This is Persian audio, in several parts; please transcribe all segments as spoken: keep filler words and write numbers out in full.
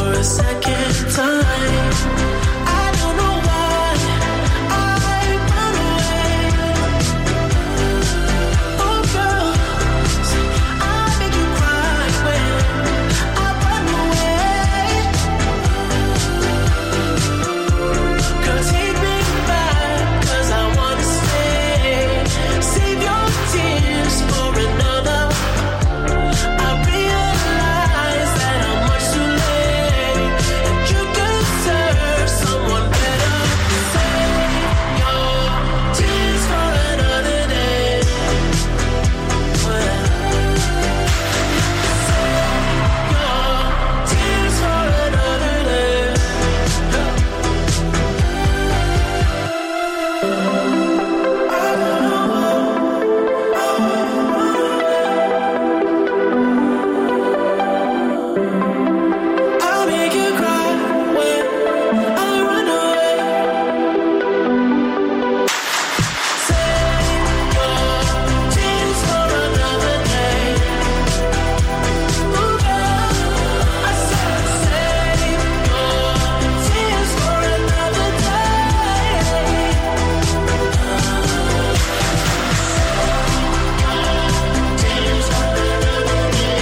a second time. I don't know why I run away. Oh girl, I make you cry when I run away. Cause he'd be back, cause I wanna stay. Save your tears for another. I realize that I'm much too late, and you deserve someone better. Save your tears for another day. Well, save your tears for another day. I'll make you cry when I run away. Save your tears for another day. Ooh, girl, I said save your tears for another day. Tears for another day.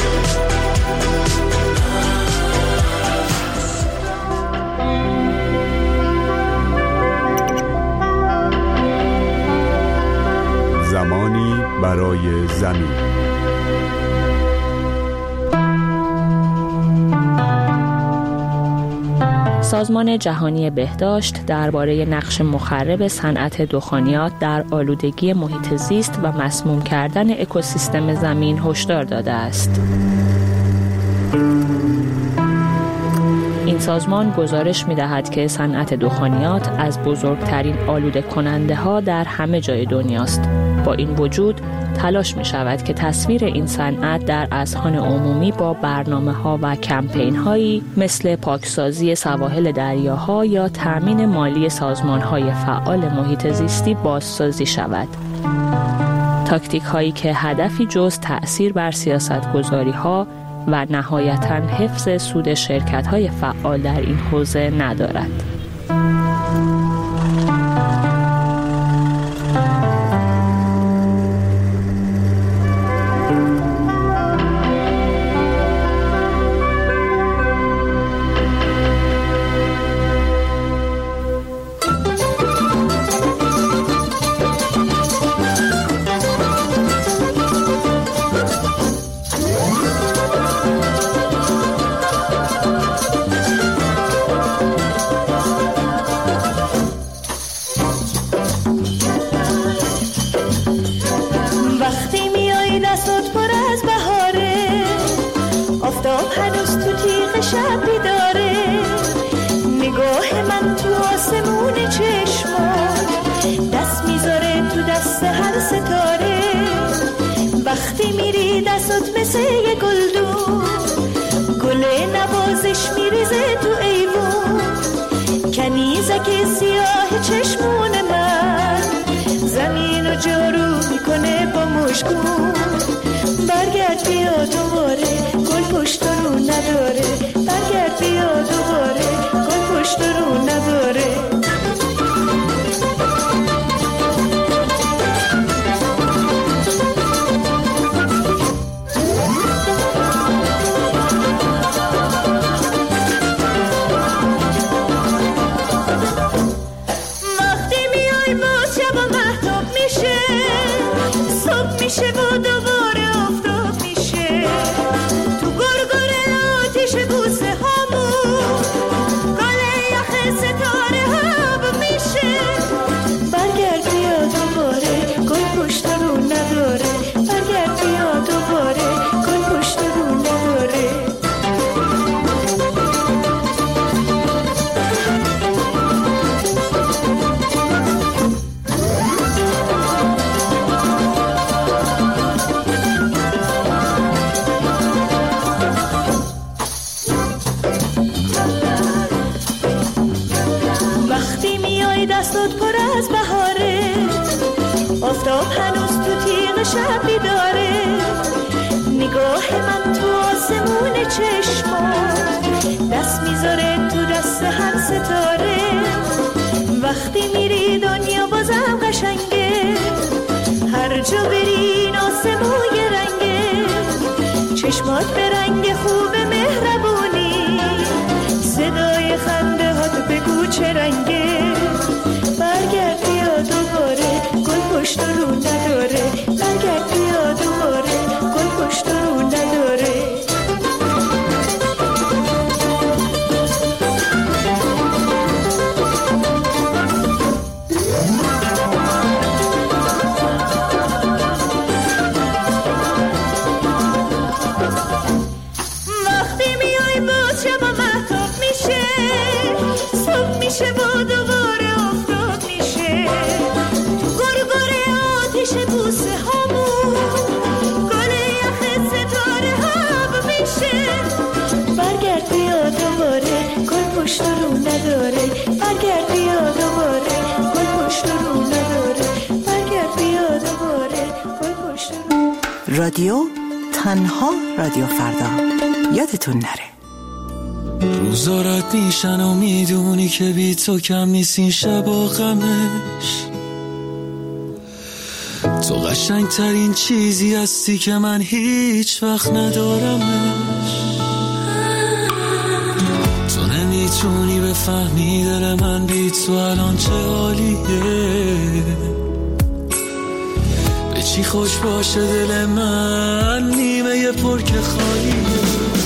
زمانی برای زمین. سازمان جهانی بهداشت درباره نقش مخرب صنعت دخانیات در آلودگی محیط زیست و مسموم کردن اکوسیستم زمین هشدار داده است. این سازمان گزارش می‌دهد که صنعت دخانیات از بزرگترین آلوده کننده ها در همه جای دنیاست. با این وجود تلاش می شود که تصویر این صنعت در اذهان عمومی با برنامه ها و کمپین هایی مثل پاکسازی سواحل دریاها یا تأمین مالی سازمان های فعال محیط زیستی بازسازی شود. تاکتیک هایی که هدفی جز تأثیر بر سیاست گذاری ها و نهایتاً حفظ سود شرکت های فعال در این حوزه ندارد. وقتی میری دستت مثل یه گلدون، گل نوازش میریزه تو ایوون، کنیزک سیاه چشمون من زمین و جارو میکنه با مشکون. برگرد بیا دوباره گل پشت رو نداره، برگرد بیا دوباره گل پشت رو نداره. میشه و دوباره آفتاب میشه تو گرگر آتیش بوسه هامون، گل یخ ستاره هاب میشه. برگرد بیا دوباره گل پشت رو نداره، برگرد بیا دوباره گل پشت رو نداره. دستت پر از بهاره، آفتاب هنوز تو تیغ شب بیداره، نگاه من تو آسمون چشمات موهات به رنگ خوب مهربونی، صدای خنده هات بگو چه رنگه. برگرد بیا دوباره گل پشت رو نداره، برگرد بیا دوباره گل پشت رو نداره. وقتی میای باز شب و مهتاب میشه، صبح میشه و دوباره افتاد میشه. گرگره آتیش بوسه هامون، گل یخ ستاره هب میشه. برگرد بیا دوباره گل پشت رو نداره، برگرد بیا دوباره گل پشت رو نداره، برگرد بیا دوباره گل پشت رو. رادیو تنها رادیو فردا، یادتون نره. روزارت میشن و میدونی که بی تو کم نیست این شب و غمش. تو قشنگ ترین چیزی هستی که من هیچ وقت ندارمش. تو نمیتونی بفهمی دل من بی تو الان چه حالیه. به چی خوش باشه دل من نیمه یه پر که خالیه.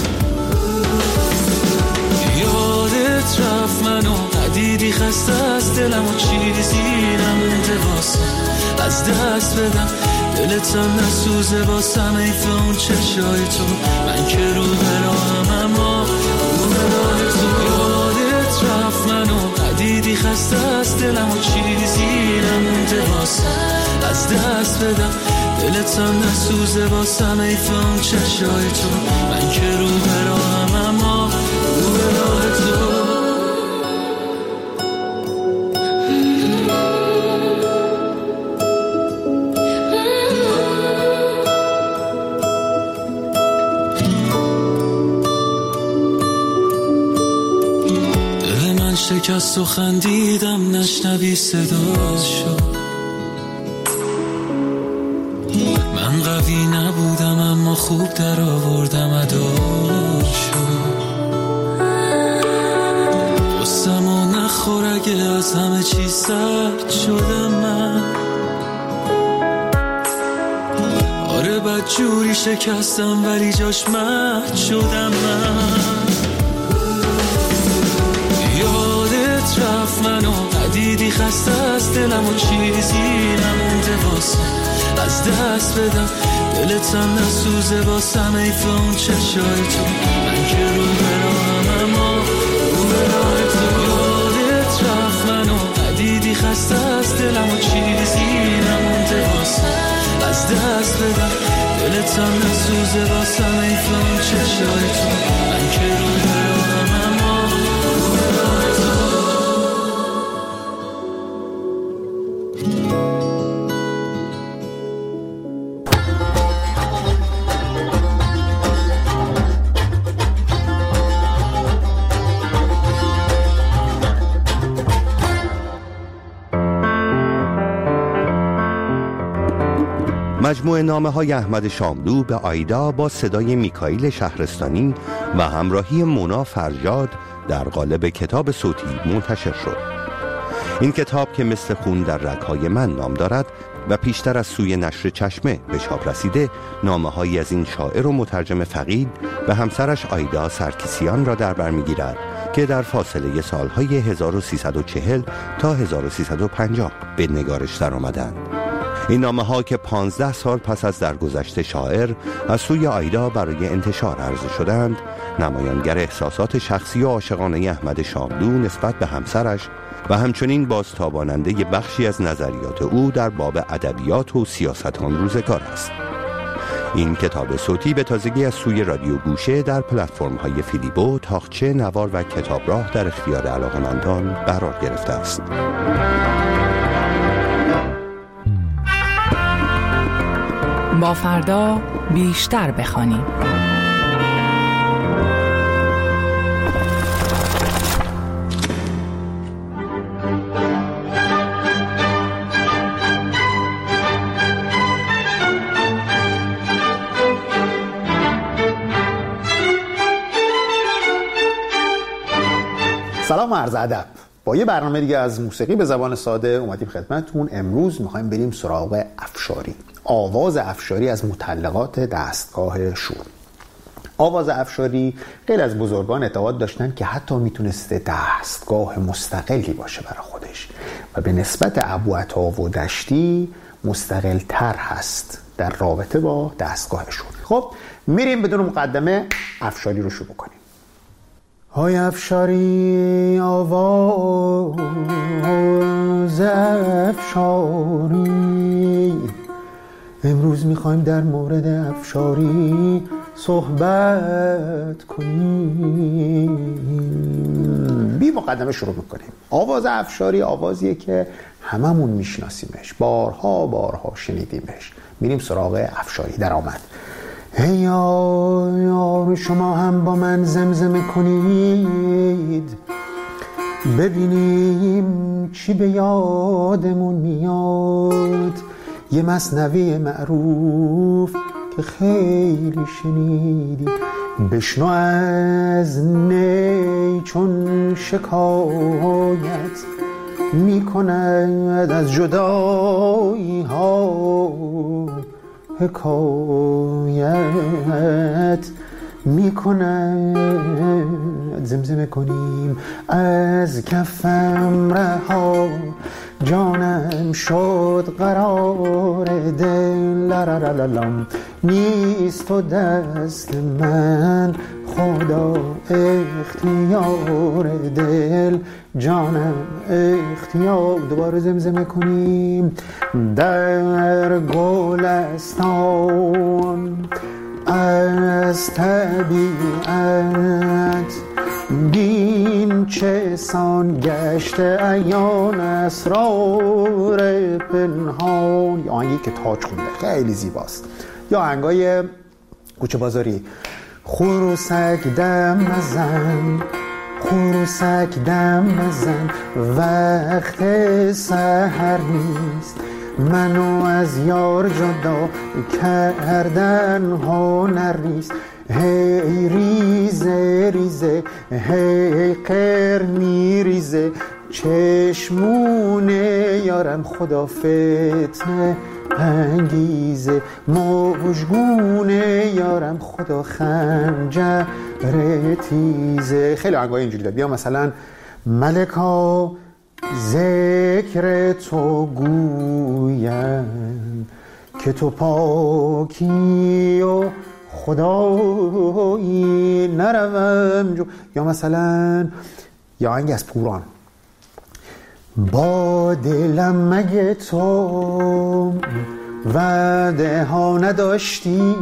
یادت رفت منو ندیدی، خسته از دلم و چیزی نمونده واسه از دست بدم. دلتم نسوزه واسم ایفه اون چشای تو، من که رو براهم اما رو براه تو. یادت رفت منو ندیدی، خسته از دلم و چیزی نمونده واسه از دست بدم. دلتم نسوزه واسم ایفه اون چشای تو، من که رو براهم اما رو براه تو. شکست و خندیدم نشنوی صداشو. من قوی نبودم اما خوب در آوردم اداشو. قصم و نخور اگه از همه چی سرد شدم من. آره بد جوری شکستم ولی جاش مرد شدم من. یادت رفت منو ندیدی، خسته از دلم و چیزی نمونده واسه از دست بدم. دلتم نسوزه واسم ایفه اون چشای تو، من که رو براهم اما رو براه تو. یادت رفت منو ندیدی، خسته از دلم و چیزی نمونده واسه از دست بدم. دلتم نسوزه واسم ایفه اون چشای تو، من که رو براهم اما رو براه تو. مجموعه نامه‌های احمد شاملو به آیدا با صدای میکائیل شهرستانی و همراهی مونا فرجاد در قالب کتاب صوتی منتشر شد. این کتاب که مثل خون در رگ‌های من نام دارد و پیشتر از سوی نشر چشمه به چاپ رسیده، نامه‌هایی از این شاعر و مترجم فقید و همسرش آیدا سرکیسیان را در بر می‌گیرد که در فاصله سالهای هزار و سیصد و چهل تا هزار و سیصد و پنجاه به نگارش در آمدند. این نامه ها که پانزده سال پس از درگذشت شاعر از سوی آیدا برای انتشار عرضه شدند، نمایانگر احساسات شخصی و عاشقانه احمد شاملو نسبت به همسرش و همچنین بازتاباننده بخشی از نظریات او در باب ادبیات و سیاست آن روزگار است. این کتاب صوتی به تازگی از سوی رادیو گوشه در پلتفرم های فیلیبو، تاقچه، نوار و کتابراه در اختیار علاقه‌مندان قرار گرفته است. با فردا بیشتر بخوانیم. سلام و عرض ادب. با یه برنامه دیگه از موسیقی به زبان ساده اومدیم خدمتتون. امروز میخوایم بریم سراغ افشاری. آواز افشاری از مطلقات دستگاه شور. آواز افشاری غیر از بزرگان اعتقاد داشتن که حتی میتونسته دستگاه مستقلی باشه برای خودش و به نسبت ابوعطا و دشتی مستقل تر هست در رابطه با دستگاه شور. خب میریم بدون مقدمه افشاری رو شروع کنیم. های افشاری، آواز افشاری، امروز میخوایم در مورد افشاری صحبت کنیم. بی مقدمه شروع میکنیم. آواز افشاری آوازیه که هممون میشناسیمش، بارها بارها شنیدیمش. میریم سراغ افشاری. در آمد. هی یار شما هم با من زمزمه کنید، ببینیم چی به یادمون میاد. یه مثنوی معروف که خیلی شنیدی، بشنو از نی چون شکایت میکند از جدایی ها، حکایت میکند. زمزمه کنیم از کفم رها، جانم شد قرار دل، لرلللم نیست تو دست من، خدا اختیار دل، جانم اختیار. دوباره زمزمه کنیم. در گلستان از طبیعت بین چه سان گشته عیان اسرار پنهان. یا آهنگی که تاج خونده خیلی زیباست. یا آهنگای کوچه بازاری. خروسک دم مزن، خروسک دم مزن، وقت سحر نیست، منو از یار جدا کردن هنر نیست. هی ریزه ریزه، هی قرنی ریزه، چشمونه یارم خدا فتنه انگیزه، موجگونه یارم خدا خنجر تیزه. خیلی آهنگای اینجوری داره. بیا مثلا ملکا ذکر تو گویم که تو پاکی و خدایی نروم جو. یا مثلا یا آهنگ از پوران. با دلم مگه تو وعده ها نداشتی،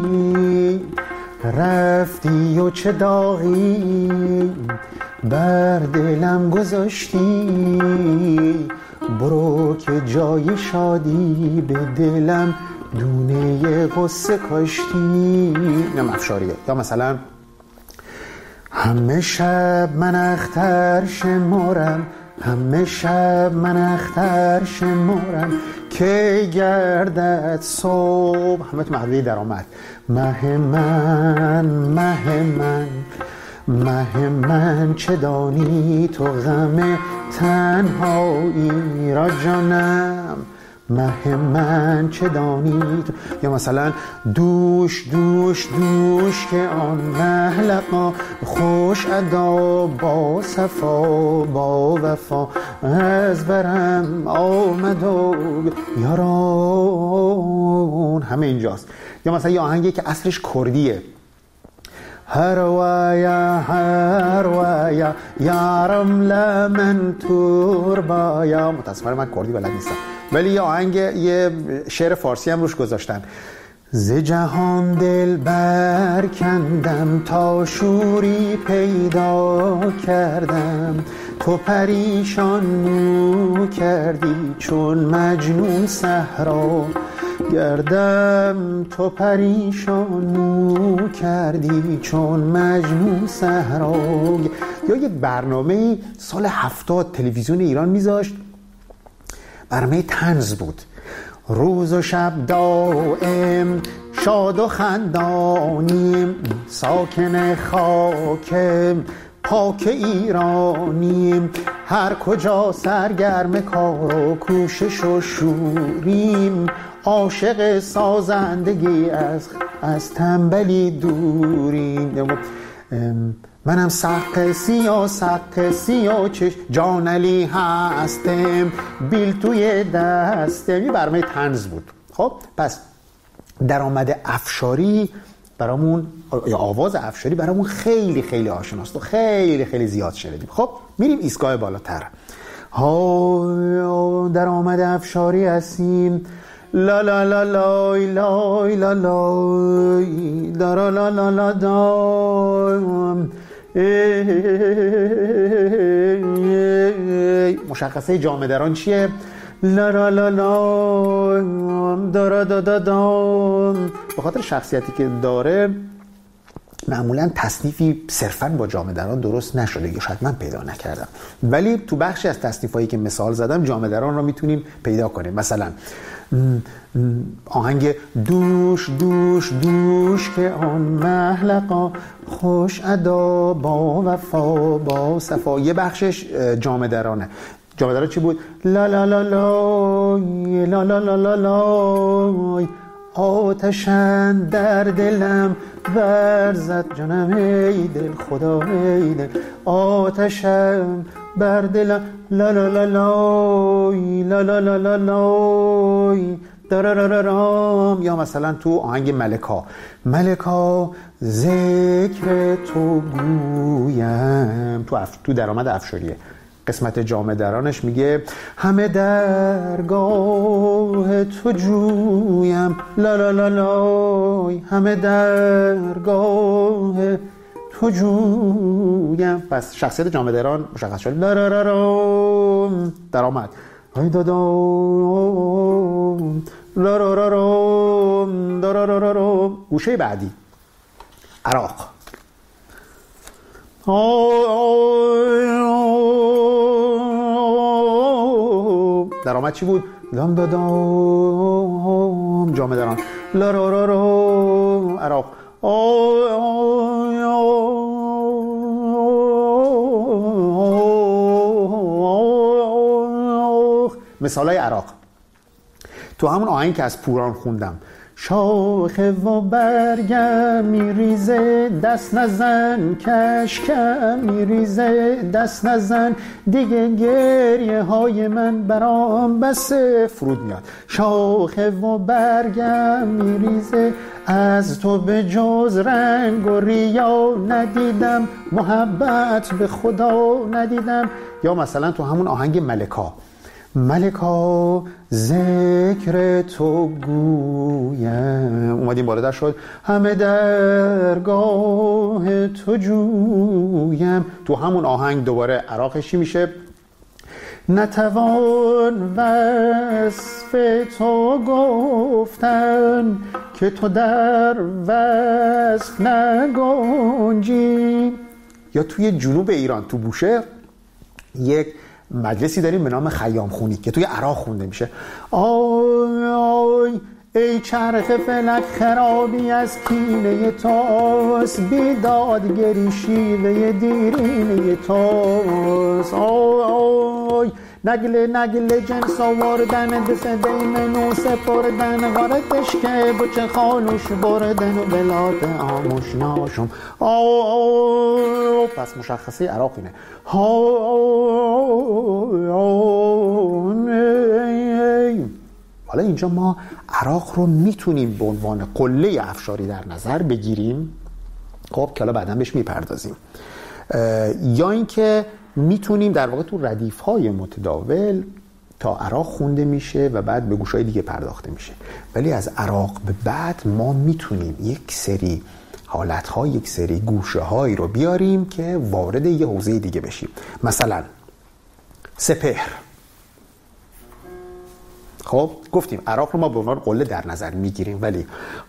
رفتی و چه داغی بر دلم گذاشتی، برو که جای شادی به دلم دونه قصه کاشتی. نم افشاریه. یا مثلا همه شب من اختر شمارم، همه شب من اختر شمارم، که گردد صبح. همه تو محدوده درآمد. مه من مه من مه من چه دانی تو غم تنهایی را جانم، مه من چه دانی تو. یا مثلا دوش دوش دوش که آن محلقا خوش ادا با صفا با وفا، از برم آمد و یاران. همه اینجاست. یا مثلا یه آهنگی که اصلش کردیه. هر وایا هر وایا یارم لمن تربایا. متاسفانه من کردی بلد نیستم، ولی یه آهنگ یه شعر فارسی هم روش گذاشتن. ز جهان دل برکندم تا شوری پیدا کردم، تو پریشان مو کردی چون مجنون صحرا گردم، تو پریشان مو کردی چون مجنون صحرا. یا یک برنامه سال هفتاد تلویزیون ایران میذاشت، برنامه طنز بود. روز و شب دائم شاد و خندانیم، ساکن خاکم پاک ایرانیم، هر کجا سرگرم کار و کوشش و شوریم، عاشق سازندگی از از تنبلی دوریم. منم سق سیا سق سیا چش جان علی هستم، بیل توی دستم. یه برنامه طنز بود. خب پس درآمد افشاری برامون، یا آواز افشاری برامون خیلی خیلی آشناست و خیلی خیلی زیاد شنیدیم. خب میریم ایستگاه بالاتر. ها درآمد افشاری هستیم، لا لا لا لا لا لا لا لا لا لا لا دا. مشخصه جامه دران چیه؟ لا لا لا لا دارا دا دا دا. به خاطر شخصیتی که داره معمولا تصنیفی صرفاً با جامه دران درست نشده، یا شاید من پیدا نکردم، ولی تو بخشی از تصنیفایی که مثال زدم جامه دران رو میتونیم پیدا کنیم. مثلا آهنگ دوش دوش دوش که آن محلقا خوش ادا با وفا با صفا، یه بخشش جامه درانه. جامه دران چی بود؟ لا لا لا لا لا لا لا لا لا آتشن در دلم ورزد جانم ای دل خدا ای دل آتشم بر دلم لا لا لا لا لا لا لا لا لا دررررام. یا مثلا تو آهنگ ملکا، ملکا ذکر تو گویم، تو اف... تو درآمد افشاریه. قسمت جامه درانش میگه همه درگاه تو جویم، لا لا لا لا همه درگاه تو جویم. پس شخصیت جامه دران مشخص شد. لا لا لا لا درآمد ای دادام لا لا لا لا لا لا لا. گوشه بعدی عراق. درآمد چی بود؟ لام دادام جامه دران لا را را را عراق. مثالای عراق تو همون آهنگ که از پوران خوندم، شاخه و برگم میریزه دست نزن، کشکم میریزه دست نزن، دیگه گریه های من برام بسه. فرود میاد شاخه و برگم میریزه، از تو به جز رنگ و ریا ندیدم، محبت به خدا ندیدم. یا مثلا تو همون آهنگ ملکا، ملکا ذکر تو گویم، اومدیم بالا شد همه درگاه تو جویم. تو همون آهنگ دوباره عراقشی میشه نتوان وصف تو گفتن که تو در وصف نگنجی. یا توی جنوب ایران تو بوشهر یک مجلسی داریم به نام خیام خونی که توی عراق خونده میشه. آی آی ای چرخ فلک خرابی از پینه تاس، بیدادگری شیوه دیرینه تاس. آی آی نگل نگل جنس آوردن دست دیمنو سپردن، غارتش که بچه خانوش بردن و بلاد آموش ناشم. آه پس مشخصه عراق اینه. حالا اینجا ما عراق رو میتونیم به عنوان قله افشاری در نظر بگیریم، خب که حالا بعداً بهش میپردازیم، یا اینکه میتونیم در واقع تو ردیف‌های متداول تا عراق خونده میشه و بعد به گوشهای دیگه پرداخته میشه. ولی از عراق به بعد ما میتونیم یک سری حالت‌ها، یک سری گوشه‌هایی رو بیاریم که وارد یه حوزه دیگه بشیم. مثلا سپهر. خب گفتیم عراق رو ما به عنوان قله در نظر میگیریم، ولی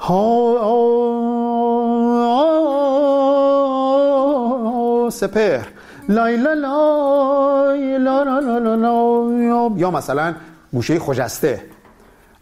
ها سپهر لای لا لای لا لا لا لا. یا مثلا گوشه خجسته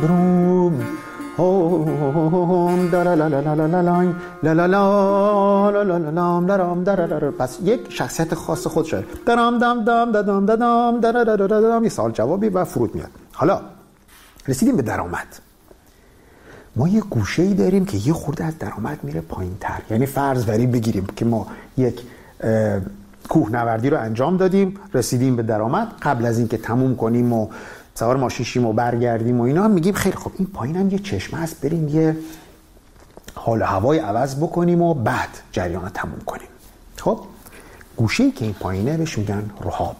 بروم هوم دا لا لا لا لا لا لا لا لا لا لا لا لا درام درام. پس یک شخصیت خاص خود شد. درام دام دام دام دام درام درام. یه سوال جوابی و فرود میاد. حالا رسیدیم به درآمد. ما یه گوشه‌ای داریم که یه خورده از درآمد میره پایین‌تر. یعنی فرض بری بگیریم که ما یک کوهنوردی رو انجام دادیم، رسیدیم به درآمد. قبل از اینکه تموم کنیم و سوار ماشین شیم و برگردیم و اینا هم میگیم خیلی خب این پایین هم یه چشمه هست، بریم یه حال و هوای عوض بکنیم و بعد جریان رو تموم کنیم. خب گوشه‌ای که این پایینه بهش میگن رهاب.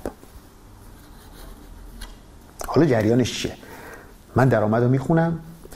حالا جریانش چیه؟ من درآمد رو میخونم: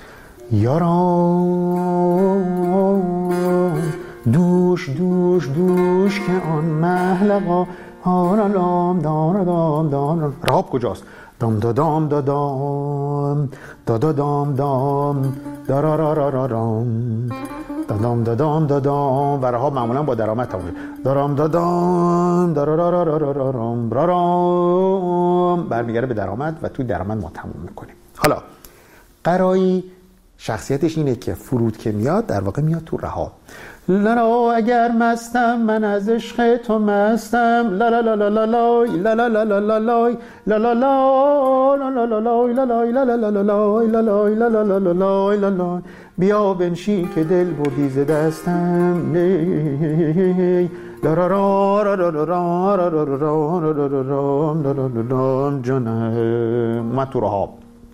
یاران دوش دوش دوش که آن محلقا هارالام دارادام دارادام. رهاب کجاست؟ دام دادام دادام دادادام دام دارارارارام دادام دادام دادام. و رهاب معمولا با درآمد تمومه. دارام دادام دارارارارارام رارام. برمیگره به درآمد و توی درآمد ما تموم میکنیم. حالا قرایی شخصیتش اینه که فرود که میاد در واقع میاد تو رهاب. لالا اگر مستم من از عشق تو مستم لالا لالا لالا لالا لالا لالا لالا لالا لالا لالا. بیا بنشین که دل بردی ز دستم نی جانم. من تو رهاب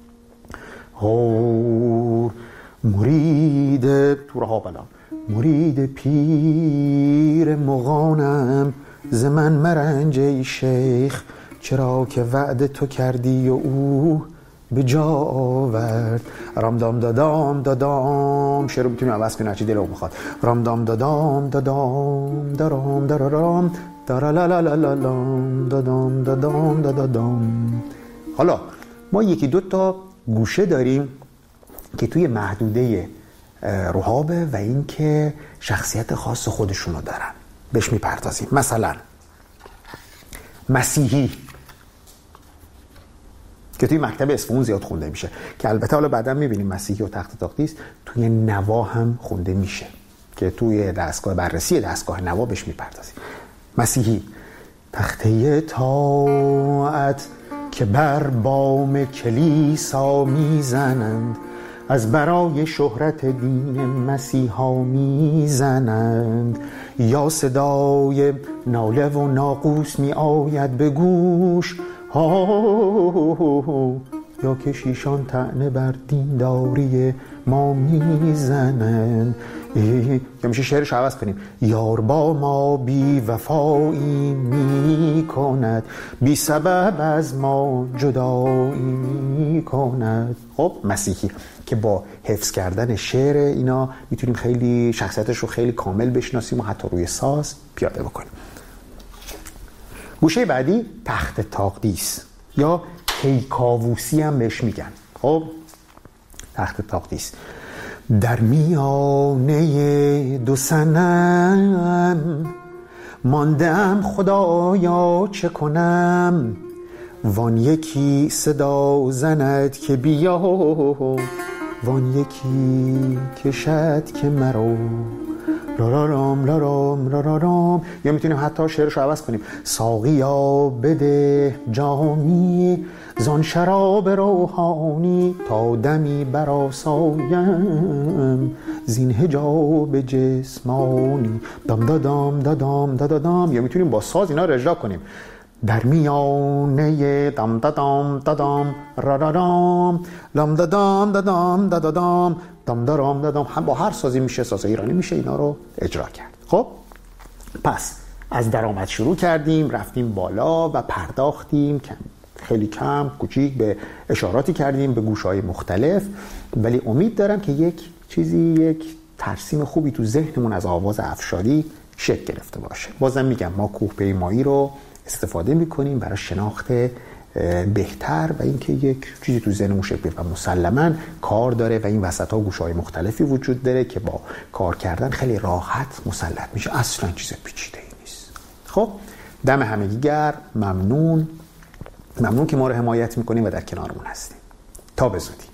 هو مرید تو رهاب الان مرید پیر مغانم ز من مرنج ای شیخ، چرا که وعده تو کردی و او به جا آورد. رام دام دادام دادام. شعر رو میتونیم عوض کنیم هرچی دلم بخواد. رام دام دادام دادام درام درام دارالالالالام دادام دادام دادام. حالا ما یکی دو تا گوشه داریم که توی محدوده رهابه و این که شخصیت خاص خودشونو دارن، بهش میپردازیم. مثلا مسیحی که توی مکتب اصفهان زیاد خونده میشه، که البته حالا بعدا میبینیم مسیحی و تخت تاقدیس توی نوا هم خونده میشه که توی دستگاه بررسی دستگاه نوا بهش میپردازیم. مسیحی: تخته طاعت که بر بام کلیسا میزنند، از برای شهرت دین مسیحا میزنند، یا صدای ناله و ناقوس می آید به گوش، ها یا کشیشان طعنه بر دینداری ما میزنند. یا میشه شعرش عوض کنیم: یار با ما بی وفایی می کند، بی سبب از ما جدایی می کند. خب مسیحی که با حفظ کردن شعر اینا میتونیم خیلی شخصیتش رو خیلی کامل بشناسیم و حتی روی ساز پیاده بکنیم. گوشه بعدی تخت تاقدیس یا کیکاووسی هم بهش میگن. خب تخت تاقدیس: در میانه دو صنم ماندم خدایا چه کنم، وان یکی صدا زند که بیا، وان یکی کشد که مرو، لارارام لارام لارارام. یا میتونیم حتی شعرش رو عوض کنیم: ساقیا بده جامی زان شراب روحانی، تا دمی برآسایم زین حجاب جسمانی، دام دادام دادام دادام. یا میتونیم با ساز اینا رو اجرا کنیم: در میانه دام دادام دادام رارارام لام دادام دادام دادام دام دارام دادام. هم با هر سازی میشه، ساز ایرانی میشه اینا رو اجرا کرد. خب پس از درآمد شروع کردیم، رفتیم بالا و پرداختیم کم خیلی کم کوچیک به اشاراتی کردیم به گوشه‌های مختلف، ولی امید دارم که یک چیزی یک ترسیم خوبی تو ذهنمون از آواز افشاری شکل گرفته باشه. بازم میگم ما کوهپیمایی رو استفاده میکنیم برای شناخت بهتر و اینکه یک چیزی تو ذهنمون شکل بگیره و مسلماً کار داره و این وسط‌ها گوشه‌های مختلفی وجود داره که با کار کردن خیلی راحت مسلط میشه، اصلا چیز پیچیده‌ای نیست. خب دم همگی گرم، ممنون ممنون که ما رو حمایت میکنیم و در کنارمون هستیم. تا به زودی.